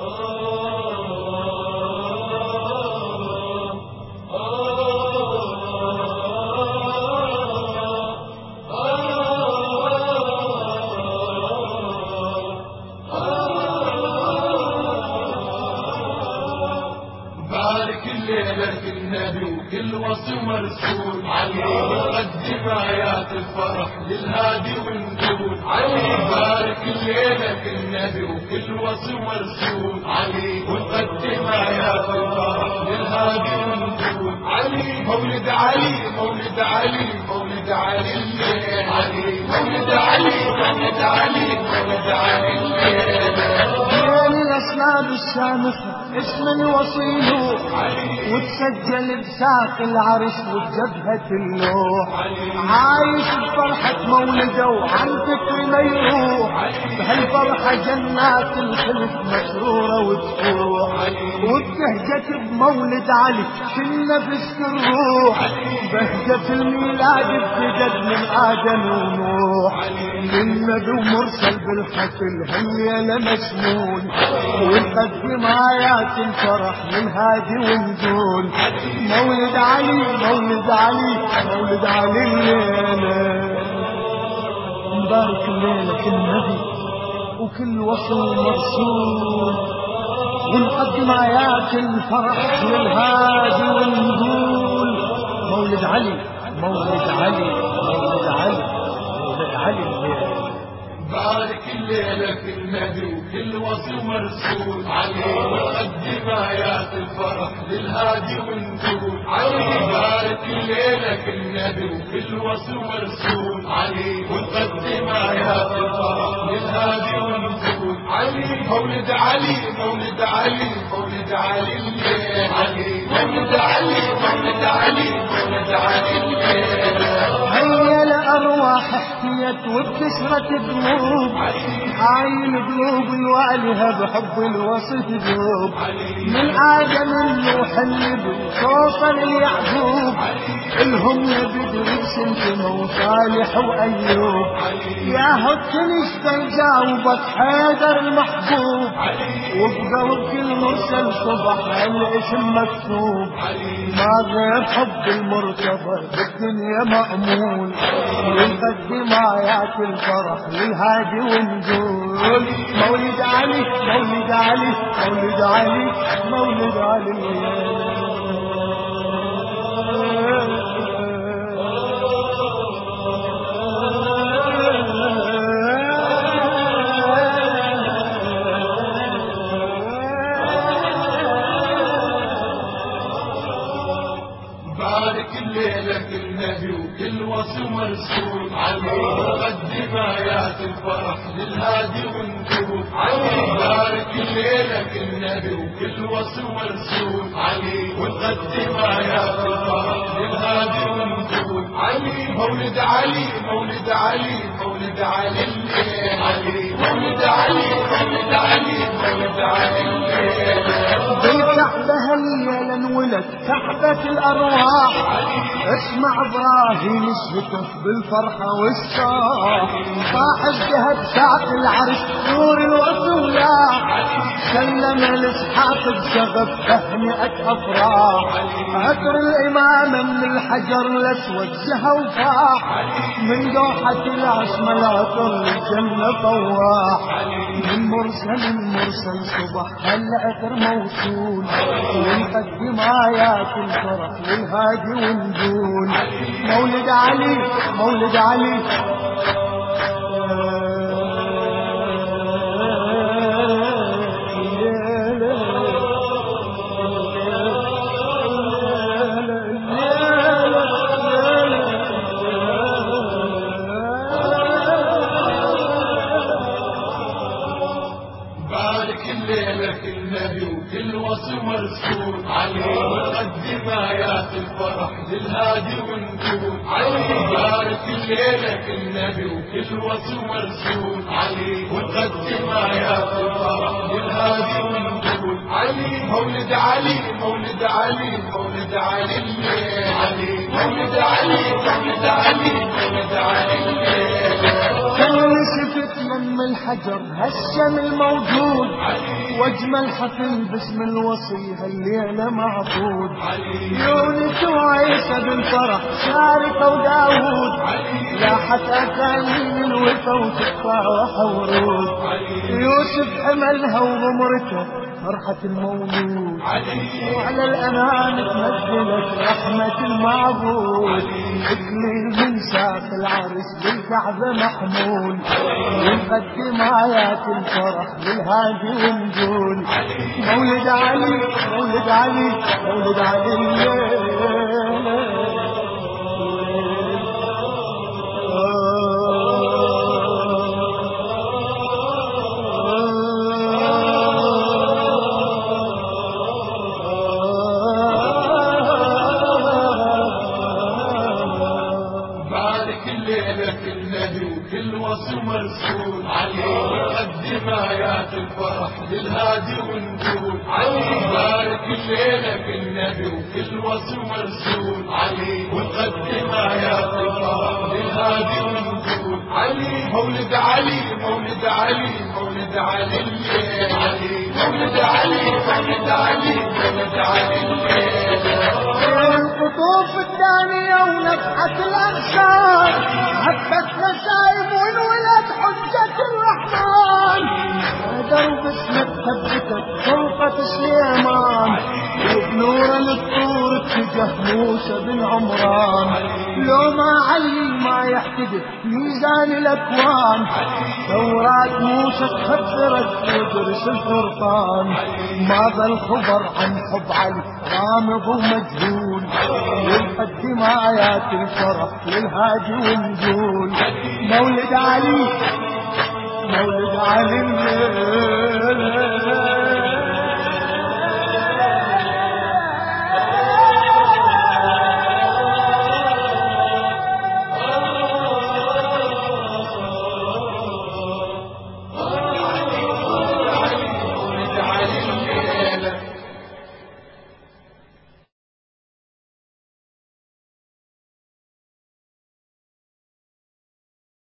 بارك الليلة النبي وكل وصي مرسول علي، ونقدم آيات الفرح للهادي ونقول علي. بارك الليلة النبي وكل وصي مرسول علي، ونقدم آيات الفرح للهادي ونقول علي. مولد علي مولد علي مولد علي الليل علي، مولد علي مولد علي مولد علي الليل. الأسناد الشامخة اسم الوصي وتسجل بساق العرش وبجبهة اللوح، عايش بفرحة مولده وعن فكر ما يروح، بهالفرحة جنات الخلف مسرورة وتفوح، وبتهجة بمولد علي كل نفس الروح، بهجة الميلاد ابتدت من آدم ونوح، للنبي ومرسل بالحفل هالليلة مشمول، ونقدم آيات الفرح للهادي ونقول مولد علي مولد علي مولد علي الليلة. مبارك الليلة النبي وكل وصل مرسول، ونقدم آيات الفرح للهادي ونقول مولد علي مولد علي مولد علي مولد علي الليلة. بارك الليلة في النبي وكل وصي مرسول علي، ونقدم آيات الفرح للهادي ونقول علي. بارك الليلة في النبي وكل وصي مرسول علي، ونقدم آيات الفرح للهادي ونقول علي. مولد علي مولد علي مولد علي الليل علي، مولد علي مولد علي مولد علي الليل. هيا لأرواح احتيت وبكسرة قلوب، عاين قلوب الوالهة بحب الوصف ذوب، من آدم النوح النبي توصل ليعقوب، الهم بدر بسنتنا وصالح وأيوب، يا هك نشتى جاوبك حيدر المحبوب، وبقلب كل مرسل صبح الاسم مكتوب، ما غير حب المرتضى بالدنيا مأمول، ونقدم آيات الفرح للهادي ونقول مولد علي مولد علي مولد علي مولد علي. بارك الليلة النبي وكل وصي مرسول علي، ونقدم آيات الفرح للهادي ونقول علي. بارك الليلة النبي وكل وصي مرسول علي، ونقدم آيات الفرح للهادي ونقول علي. مولد علي مولد علي مولد علي الليل علي، مولد علي مولد علي مولد علي الليل. بالكعبة هالليلة انولد كعبة الأرواح، اسمع إبراهيم الهتف بالفرحة والصاح، طاح الذهب ساق العرش نور الوصولاح، سلم الإسحاق بشغف تهنئة أفراح، عطر الإمامة من الحجر الأسود زهى وفاح، من دوحة العصمة العطر للجنة طواح، من مرسل صبح هالعطر موصول، ونقدم آيات الفرح للهادي ونقول مولد علي مولد علي. الليلة النبي وكل وصي مرسول علي، ونقدم آيات الفرح للهادي ونقول علي. بارك الليلة النبي وكل وصي مرسول علي، ونقدم آيات الفرح للهادي ونقول علي. مولد علي مولد علي مولد علي الليل علي، مولد علي مولد علي مولد علي الليل. كل شفت من الحجر هالشم الموجود، أجمل حفل باسم الوصي هالليلة معقود، يونس وعيسى بالفرح شاركوا داود، لاحت أكاليل الوفا وتفاح ورود، يوسف حملها وغمرته فرحة المولود، وعلى الأنام تنزلت رحمة المعبود، إكليل من ساق العرس بالكعبة محمول، ونقدم آيات الفرح للهادي ونقول مولد علي مولد علي مولد علي. كل وصف مرسول عليه، نقدم آيات الفرح للهادي ونقول عليه، بارك الليلة بالنبي وكل وصف مرسول عليه، ونقدم آيات الفرح للهادي ونقول عليه مولد علي مولد علي مولد علي الليل علي مولد علي مولد علي مولد علي الليل. القطوف الثانية ونفحة الأغصان هبت نسايم والولد حجة الرحمن، درب اسمك ثبتت سلطة سليمان، وبنور الطور اتجه موسى بن عمران، لو ما علي ما يحتدف ميزان الأكوان، ثورات موسى تخبرت ودرس الفرقان، ماذا الخبر عن حب علي غامض ومجهول، ونقدم آيات الفرح للهادي ونقول مولد علي مولد علي.